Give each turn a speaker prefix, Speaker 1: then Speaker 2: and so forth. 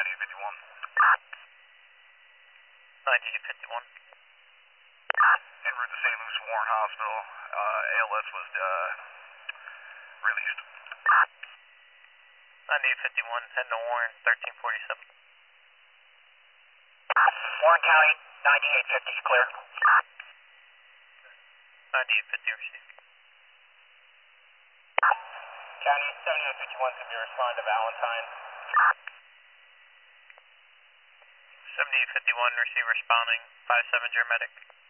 Speaker 1: 9851.
Speaker 2: 9851.
Speaker 1: En route to St. Louis Warren Hospital. ALS was released.
Speaker 2: 9851, heading to Warren, 1347.
Speaker 1: Warren County, 9850 is clear.
Speaker 2: 9850 received.
Speaker 1: County, 7851 could be respond to Valentine.
Speaker 2: 7851, receive responding, 57 Germedic.